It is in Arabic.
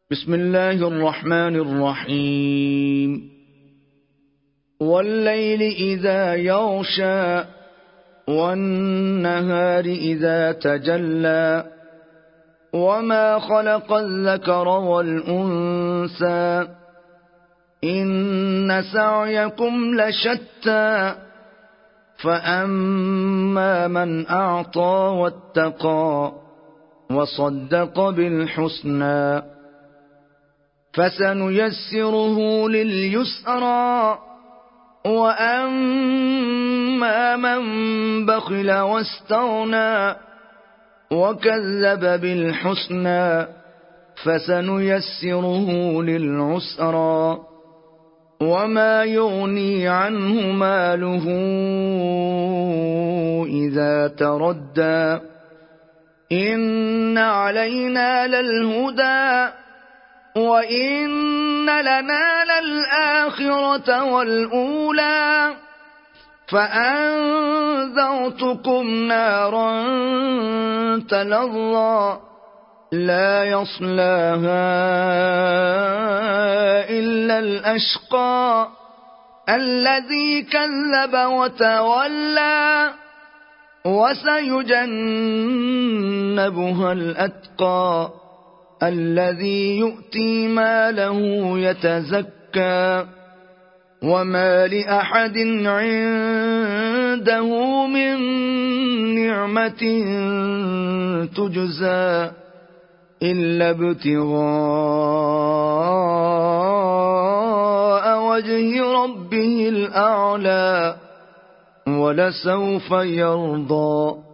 بسم الله الرحمن الرحيم والليل إذا يغشى والنهار إذا تجلى وما خلق الذكر والأنثى إن سعيكم لشتى فأما من أعطى واتقى وصدق بالحسنى فسنيسره لليسرى وأما من بخل واستغنى وكذب بالحسنى فسنيسره للعسرى وما يغني عنه ماله إذا تردى إن علينا للهدى وإن لنا للآخرة والأولى فأنذرتكم نارا تلظى لا يصلاها إلا الأشقى الذي كذب وتولى وسيجنبها الأتقى الذي يؤتي ماله يتزكى وما لأحد عنده من نعمة تجزى إلا ابتغاء وجه ربه الأعلى ولسوف يرضى